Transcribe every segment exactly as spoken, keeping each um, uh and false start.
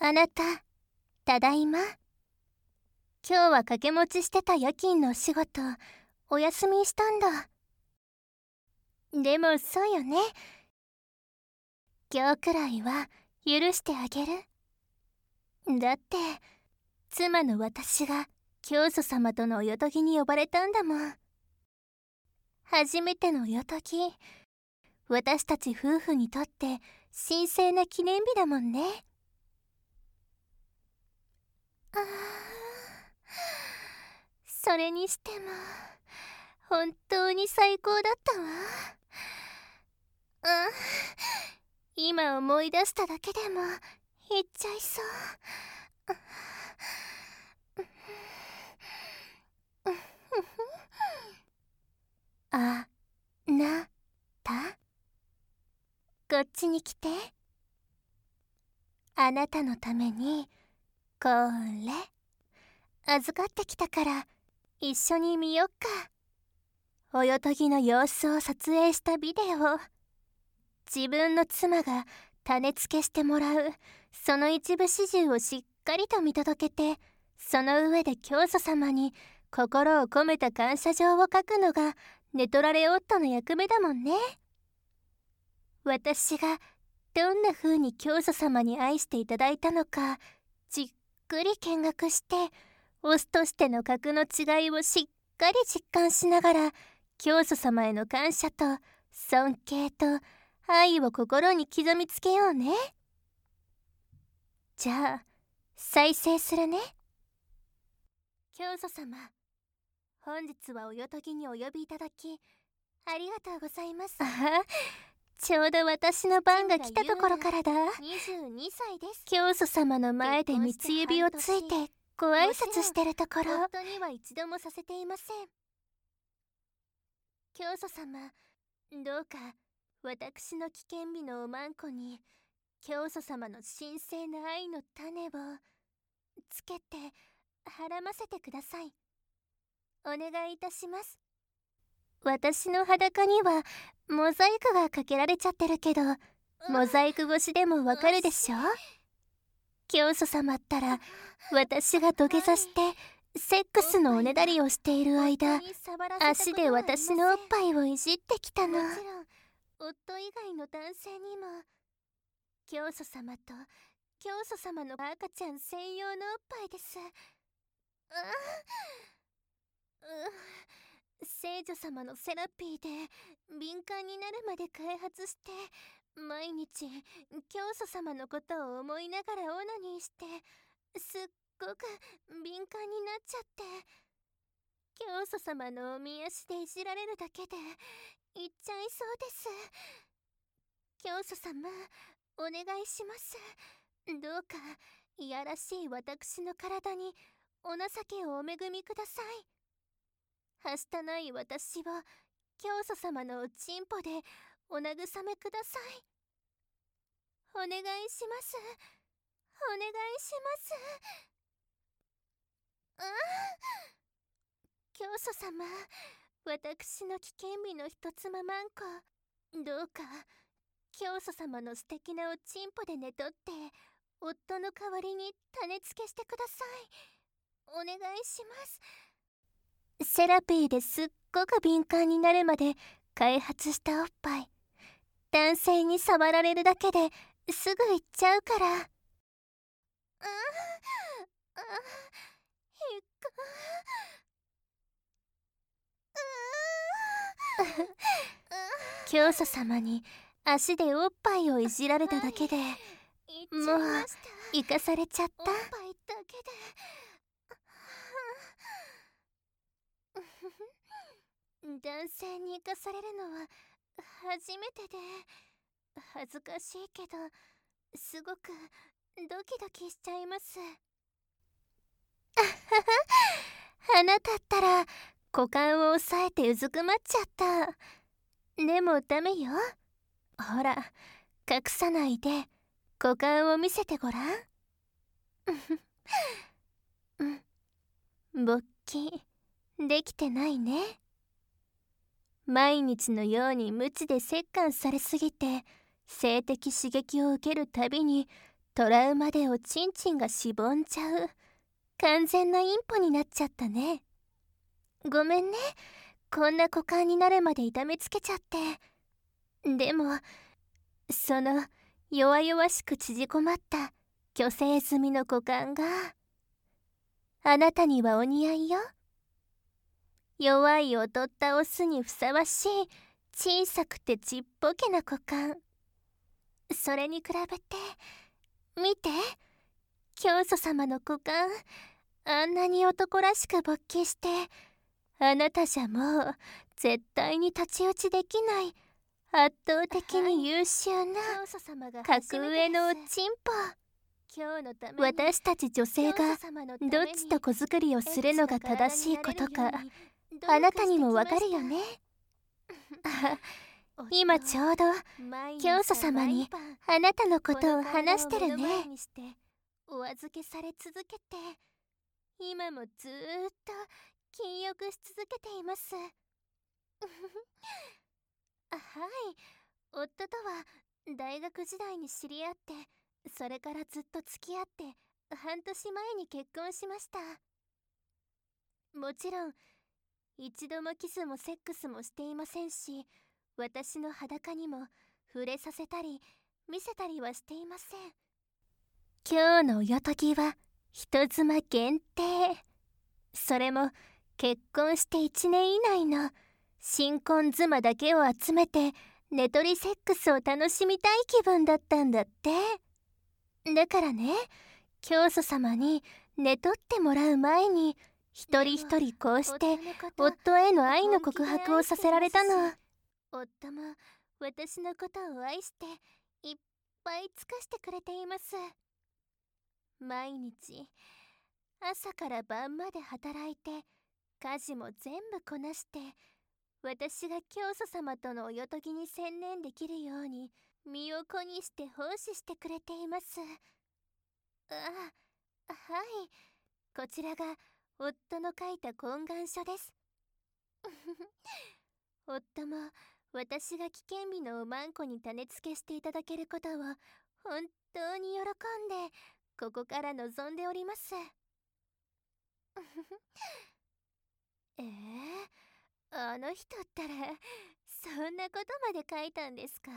あなた、ただいま。今日は掛け持ちしてた夜勤のお仕事、お休みしたんだ。でもそうよね。今日くらいは許してあげる。だって、妻の私が教祖様とのおよとぎに呼ばれたんだもん。初めてのおよとぎ、私たち夫婦にとって神聖な記念日だもんね。ああ、それにしても本当に最高だったわ。あ、今思い出しただけでも言っちゃいそう。あなた、こっちに来て。あなたのためにこれ預かってきたから一緒に見よっか。およとぎの様子を撮影したビデオ。自分の妻が種付けしてもらうその一部始終をしっかりと見届けて、その上で教祖様に心を込めた感謝状を書くのがネトラレ夫の役目だもんね。私がどんな風に教祖様に愛していただいたのかじっくり見学して、オスとしての格の違いをしっかり実感しながら、教祖様への感謝と尊敬と愛を心に刻みつけようね。じゃあ再生するね。教祖様、本日はおよとぎにお呼びいただきありがとうございます。あは、ちょうど私の番が来たところからだ。にじゅうにさいです。教祖様の前で三つ指をついてご挨拶してるところ。夫には一度もさせていません。教祖様、どうか私の危険日のおまんこに教祖様の神聖な愛の種をつけてはらませてください。お願いいたします。私の裸にはモザイクがかけられちゃってるけど、モザイク越しでもわかるでしょ。教祖様ったら私が土下座してセックスのおねだりをしている間、足で私のおっぱいをいじってきたの。もちろん夫以外の男性にも教祖様と教祖様の赤ちゃん専用のおっぱいです。あう聖女様のセラピーで敏感になるまで開発して、毎日教祖様のことを思いながらオナニーして、すっごく敏感になっちゃって、教祖様のおみ足でいじられるだけでいっちゃいそうです。教祖様、お願いします。どうかいやらしい私の体にお情けをお恵みください。はしたない私を教祖様のおちんぽでお慰めください。お願いします。お願いします。ああ、教祖様、私の危険日の一つままんこ、どうか教祖様の素敵なおちんぽで寝とって夫の代わりに種付けしてください。お願いします。セラピーですっごく敏感になるまで開発したおっぱい、男性に触られるだけですぐ行っちゃうから。ああ、あ、引く。教祖様に足でおっぱいをいじられただけで、もう生かされちゃった。おっぱいだけで男性に生かされるのは初めてで恥ずかしいけど、すごくドキドキしちゃいます。あはは、あなたったら股間を押さえてうずくまっちゃった。でもダメよ。ほら、隠さないで股間を見せてごらん。勃起できてないね。毎日のように無知で折檻されすぎて、性的刺激を受けるたびにトラウマでおちんちんがしぼんじゃう完全なインポになっちゃったね。ごめんね、こんな股間になるまで痛めつけちゃって。でもその弱々しく縮こまった虚勢済みの股間があなたにはお似合いよ。弱い劣ったオスにふさわしい小さくてちっぽけな股間。それに比べて見て、教祖様の股間、あんなに男らしく勃起して、あなたじゃもう絶対に太刀打ちできない圧倒的に優秀な格上のおちんぽ。私たち女性がどっちと子作りをするのが正しいことか、あなたにもわかるよね。今ちょうど教祖様にあなたのことを話してるね。お預けされ続けて、今もずーっと禁欲し続けています。あ、はい、夫とは大学時代に知り合って、それからずっと付き合って半年前に結婚しました。もちろん一度もキスもセックスもしていませんし、私の裸にも触れさせたり見せたりはしていません。今日のおよとぎは人妻限定。それも結婚していちねん以内の新婚妻だけを集めて寝取りセックスを楽しみたい気分だったんだって。だからね、教祖様に寝取ってもらう前に一人一人こうして夫への愛の告白をさせられたの。夫も私のことを愛していっぱい尽かしてくれています。毎日朝から晩まで働いて家事も全部こなして、私が教祖様とのおよとぎに専念できるように身を粉にして奉仕してくれています。あ、はい、こちらが夫の書いた懇願書です。夫も私が危険日のおまんこに種付けしていただけることを本当に喜んでここから望んでおります。えー、あの人ったらそんなことまで書いたんですか？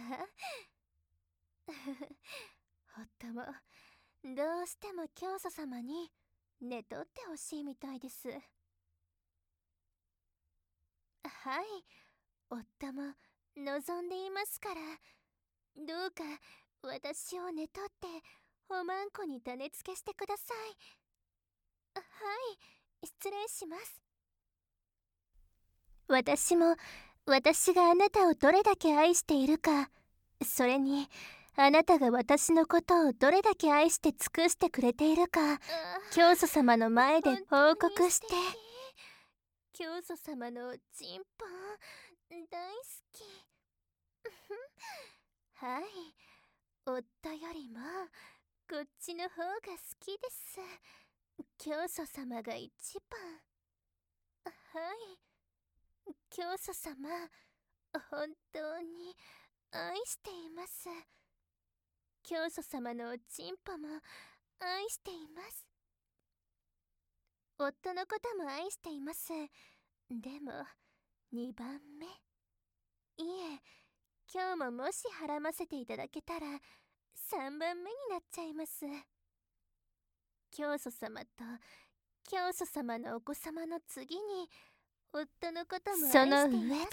夫もどうしても教祖様に寝取ってほしいみたいです。はい、夫も望んでいますから、どうか私を寝取っておまんこに種付けしてください。はい、失礼します。私も私があなたをどれだけ愛しているか、それにあなたが私のことをどれだけ愛して尽くしてくれているか、教祖様の前で報告して。教祖様のおちんぽ大好き。はい、夫よりもこっちの方が好きです。教祖様が一番。はい、教祖様本当に愛しています。教祖様のおちんぽも愛しています。夫のことも愛しています。でもにばんめ、いえ、今日ももしはらませていただけたらさんばんめになっちゃいます。教祖様と教祖様のお子様の次に夫のことも愛しています。その上で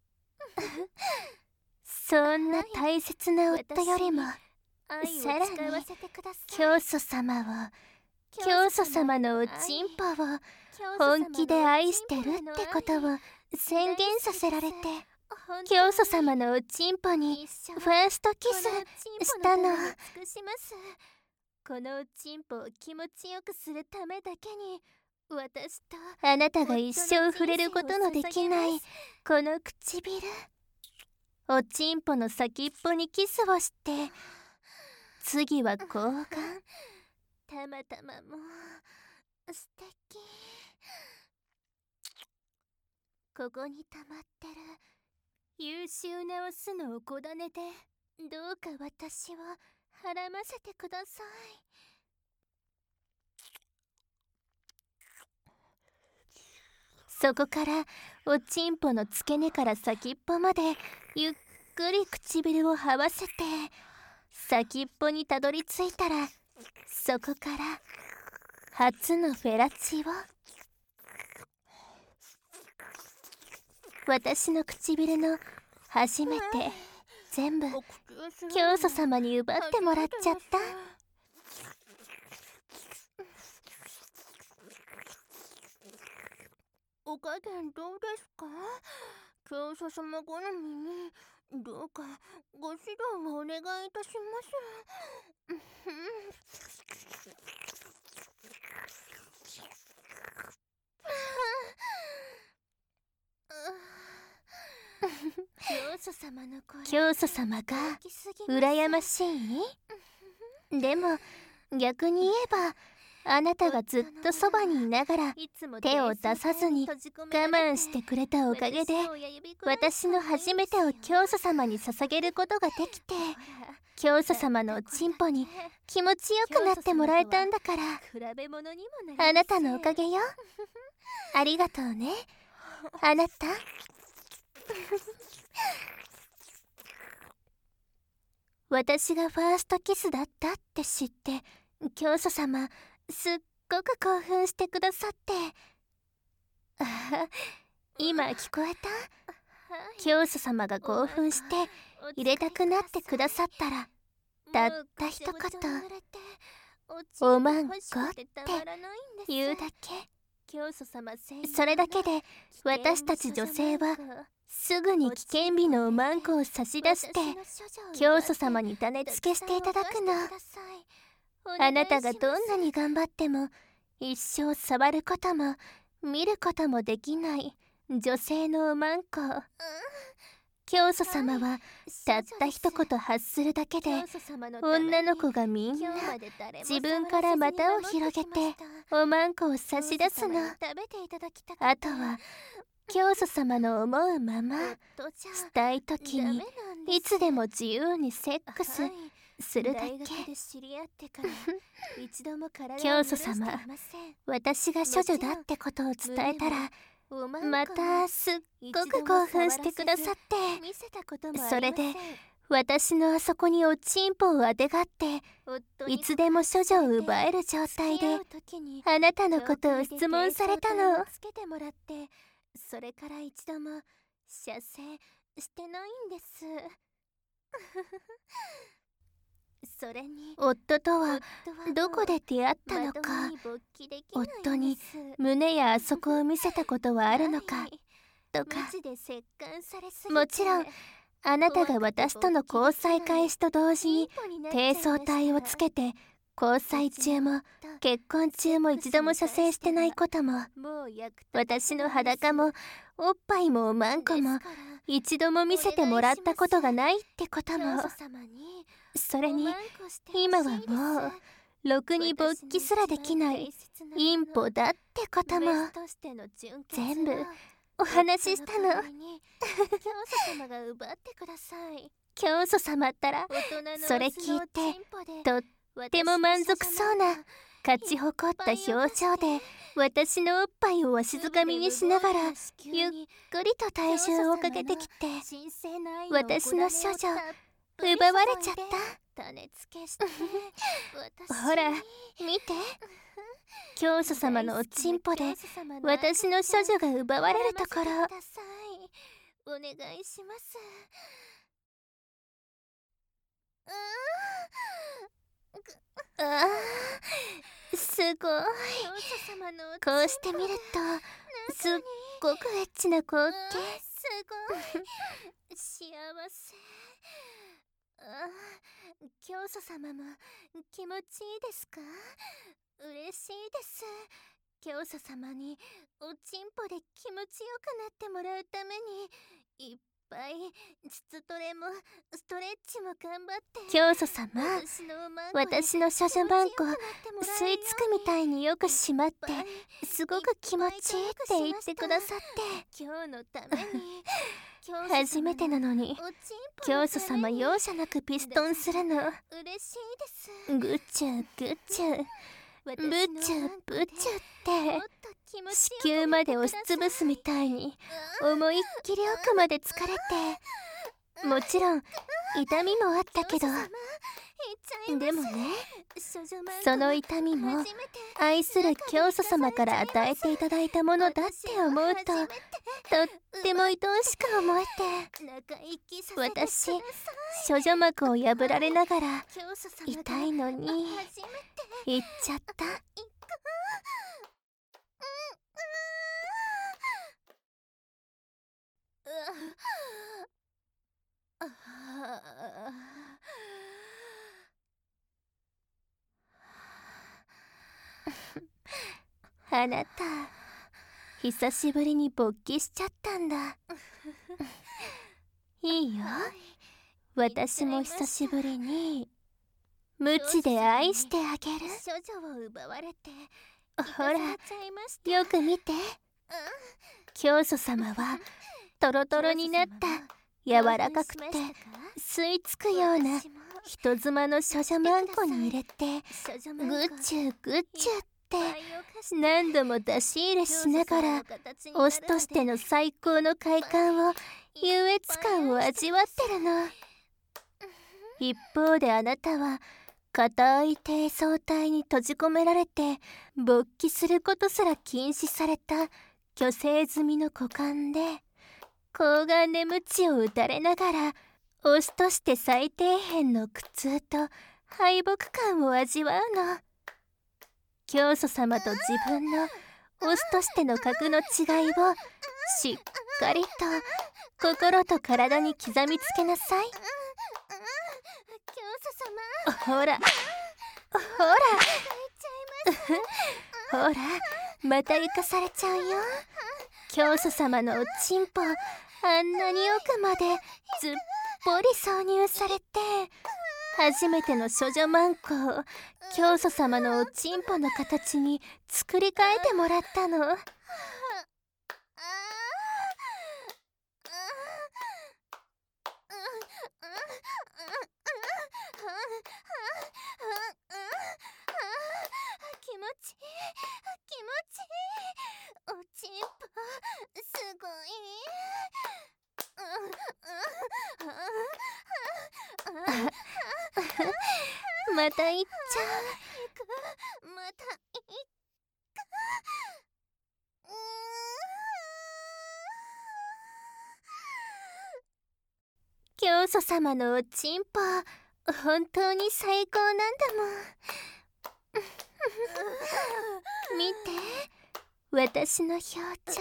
そんな大切な夫よりもさらに教祖様を、教祖様のおちんぽを本気で愛してるってことを宣言させられて、教祖様のおちんぽにファーストキスしたの。このおちんぽを気持ちよくするためだけに、私とあなたが一生触れることのできないこの唇、おちんぽの先っぽにキスをして、次は睾丸。たまたまもう素敵。ここに溜まってる優秀なオスのおこだねで、どうか私をはらませてください。そこからおちんぽの付け根から先っぽまでゆっくり唇を這わせて、先っぽにたどり着いたら、そこから初のフェラチオ。私の唇の初めて全部教祖様に奪ってもらっちゃった。お加減どうですか？教祖様好みにどうかご指導をお願いいたします。教祖様の声、教祖様が羨ましい？でも逆に言えば、あなたがずっとそばにいながら手を出さずに我慢してくれたおかげで、私の初めてを教祖様に捧げることができて、教祖様のおちんぽに気持ちよくなってもらえたんだから、あなたのおかげよ。ありがとうね、あなた。私がファーストキスだったって知って、教祖様すっごく興奮してくださって。ああ、今聞こえた？教祖様が興奮して入れたくなってくださったら、たった一言「おまんこ」って言うだけ。それだけで私たち女性はすぐに危険日のおまんこを差し出して教祖様に種付けしていただくの。あなたがどんなに頑張っても一生触ることも見ることもできない女性のおまんこ。教祖様はたった一言発するだけで、女の子がみんな自分から股を広げておまんこを差し出すの。あとは教祖様の思うまましたい時にいつでも自由にセックスするだけ。教祖様、私が処女だってことを伝えたらまたすっごく興奮してくださって、それで私のあそこにおちんぽをあてがっていつでも処女を奪える状態であなたのことを質問されたの。それから一度も射精してないんです。それに夫とはどこで出会ったのか、夫に胸やあそこを見せたことはあるのかとか。もちろんあなたが私との交際開始と同時に低層体をつけて交際中も結婚中も一度も射精してないことも、私の裸もおっぱいもおまんこも一度も見せてもらったことがないってことも、それに今はもうろくに勃起すらできないインポだってことも全部お話ししたの。教祖様ったらそれ聞いてとっても満足そうな勝ち誇った表情で私のおっぱいをわしづかみにしながらゆっくりと体重をかけてきて、私の処女奪われちゃった。ほら見て、教祖様のおちんぽで私の処女が奪われるところ。お願いします。ああ、すごい。こうして見るとすっごくエッチな光景。すごい幸せ。あ、教祖様も気持ちいいですか？嬉しいです。教祖様におちんぽで気持ちよくなってもらうためにいっぱい膣トレもストレッチも頑張って。 教祖様、私の処女マンコ吸い付くみたいによく締まってすごく気持ちいいって言ってくださって。 今日のために初めてなのに教祖様容赦なくピストンするの。 嬉しいです。 グッチュグッチュブッチュブッチュって子宮まで押しつぶすみたいに思いっきり奥まで疲れて、もちろん痛みもあったけど、でもね、その痛みも愛する教祖様から与えていただいたものだって思うととっても愛おしく思えて、私処女膜を破られながら痛いのに行っちゃった。あなた久しぶりに勃起しちゃったんだ。いいよ、私も久しぶりに無知で愛してあげる。 処女を奪われてほら、よく見て。教祖様はトロトロになった柔らかくて吸い付くような人妻の処女マンコに入れてグッチュグッチュって何度も出し入れしながらオスとしての最高の快感を優越感を味わってるの。一方であなたは硬い低層体に閉じ込められて勃起することすら禁止された虚勢済みの股間で抗がんで鞭を打たれながらオスとして最底辺の苦痛と敗北感を味わうの。教祖様と自分のオスとしての格の違いをしっかりと心と体に刻みつけなさい。 教祖様、ほらほらほら、また床されちゃうよ。教祖様のおちんぽあんなに奥までずっぽり挿入されて、初めての処女マンコを教祖様のおちんぽの形に作り変えてもらったの。 気持ちいい気持ちいい。おちんぽすごい。 また行っちゃう。また行く。 教祖様のおちんぽ本当に最高なんだもん。見て、私の表情すっ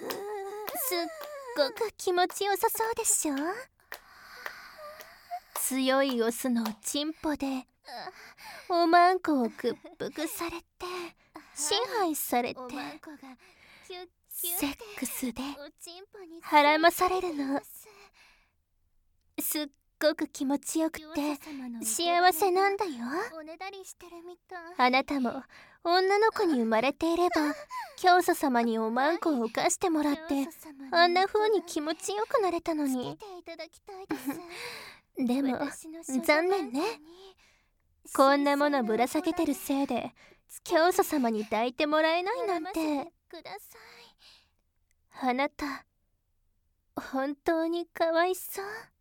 ごく気持ちよさそうでしょ。強いオスのおちんぽでおまんこを屈服されて支配されてセックスで孕まされるの。すっごく気持ちよくて幸せなんだよ。あなたも女の子に生まれていれば教祖様におまんこを犯してもらってあんな風に気持ちよくなれたのに。でも残念ね、こんなものぶら下げてるせいで教祖様に抱いてもらえないなんて。あなた本当にかわいそう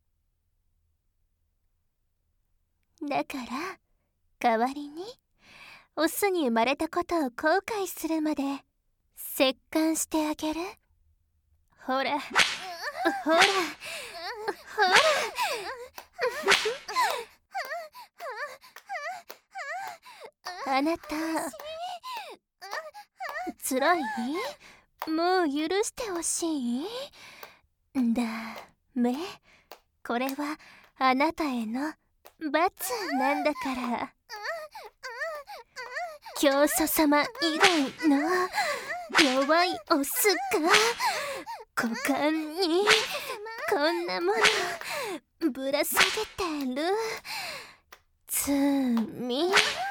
だから、代わりにオスに生まれたことを後悔するまで折檻してあげる。ほらほらほらあなたつらい？もう許してほしい？だめ、これはあなたへの罰なんだから。教祖様以外の弱いオスが股間にこんなものぶら下げてる罪。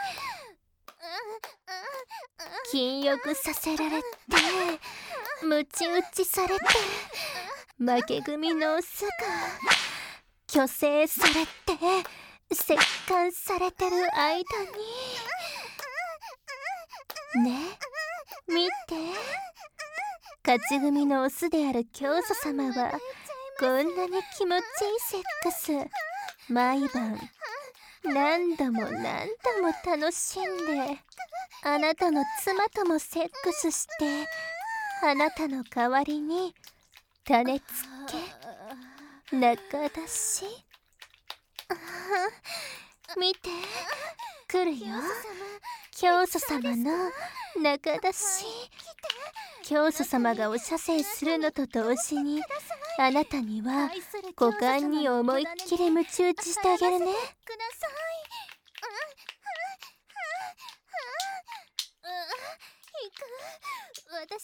禁欲させられてムチ打ちされて負け組のオスが虚勢されて折檻されてる間にね、見て、勝ち組のオスである教祖様はこんなに気持ちいいセックス毎晩何度も何度も楽しんで、あなたの妻ともセックスしてあなたの代わりに種付け仲出し。見て、来るよ、教祖様の仲出し。教祖様がお射精するのと同時にあなたには股間に思いっきりムチ打ちしてあげるね。私も行っちゃいます。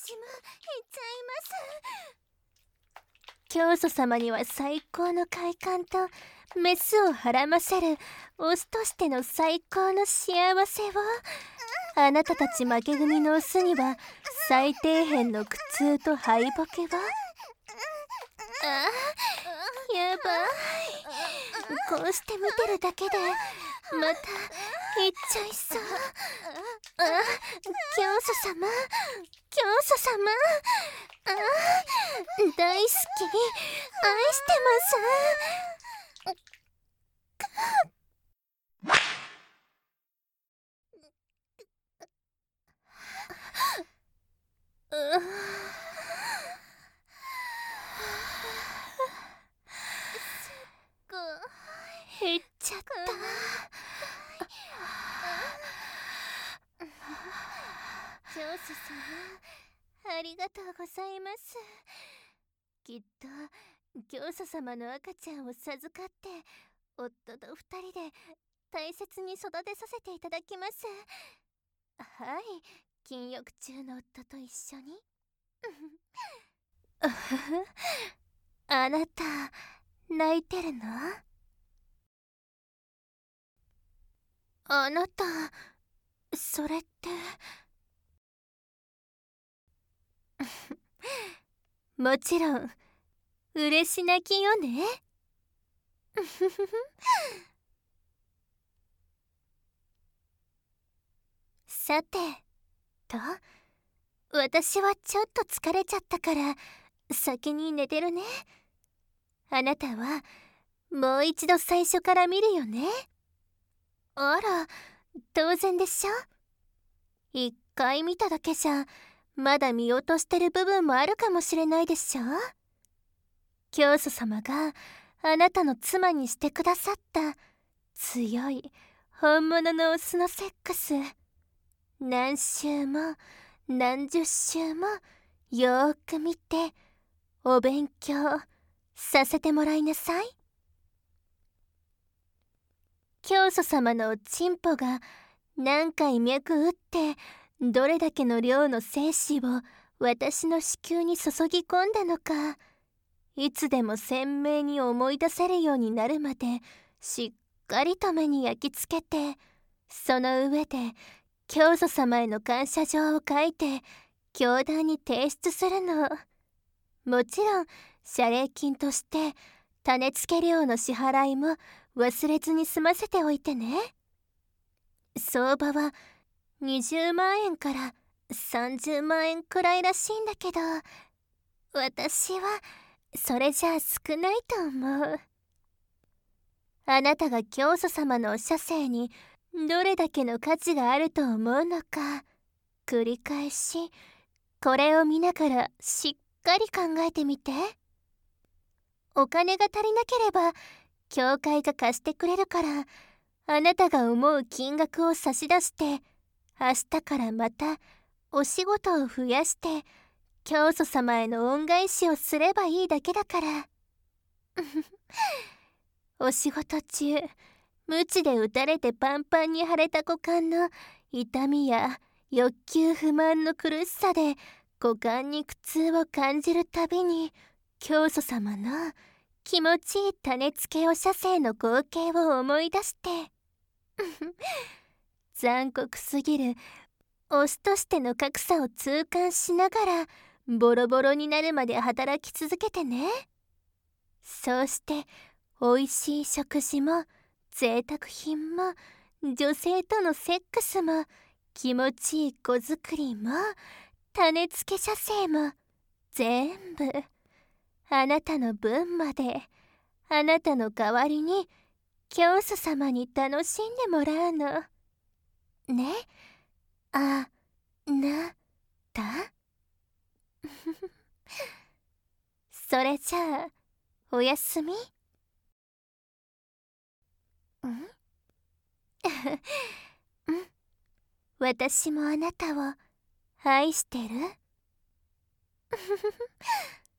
教祖様には最高の快感とメスをはらませるオスとしての最高の幸せを、あなたたち負け組のオスには最底辺の苦痛と敗北を。あ、やばい。こうして見てるだけでまた行っちゃいそう。あ、教祖様、教祖様、あ、大好き、愛してます。いっちゃった。教祖様、ありがとうございます。きっと教祖様の赤ちゃんを授かって夫と二人で大切に育てさせていただきます。はい、禁欲中の夫と一緒に。あなた泣いてるの？あなた、それってもちろん嬉し泣きよね。さてと、私はちょっと疲れちゃったから先に寝てるね。あなたはもう一度最初から見るよね。あら、当然でしょ。一回見ただけじゃまだ見落としてる部分もあるかもしれないでしょ。教祖様があなたの妻にしてくださった強い本物のオスのセックス、何週も何十週もよーく見てお勉強させてもらいなさい。教祖様のおちんぽが何回脈打ってどれだけの量の精子を私の子宮に注ぎ込んだのか、いつでも鮮明に思い出せるようになるまでしっかりと目に焼き付けて、その上で教祖様への感謝状を書いて教団に提出するの。もちろん謝礼金として種付け料の支払いも忘れずに済ませておいてね。相場はにじゅうまんえんからさんじゅうまんえんくらいらしいんだけど、私はそれじゃあ少ないと思う。あなたが教祖様のお射精にどれだけの価値があると思うのか、繰り返しこれを見ながらしっかり考えてみて。お金が足りなければ教会が貸してくれるから、あなたが思う金額を差し出して明日からまたお仕事を増やして教祖様への恩返しをすればいいだけだからお仕事中鞭で打たれてパンパンに腫れた股間の痛みや欲求不満の苦しさで股間に苦痛を感じるたびに教祖様の気持ちいい種付けお射精の光景を思い出して残酷すぎるオスとしての格差を痛感しながらボロボロになるまで働き続けてね。そうしておいしい食事も贅沢品も女性とのセックスも気持ちいい子作りも種付け射精も全部あなたの分まであなたの代わりに教祖様に楽しんでもらうのね。あなたそれじゃあおやすみ。んうん、私もあなたを愛してる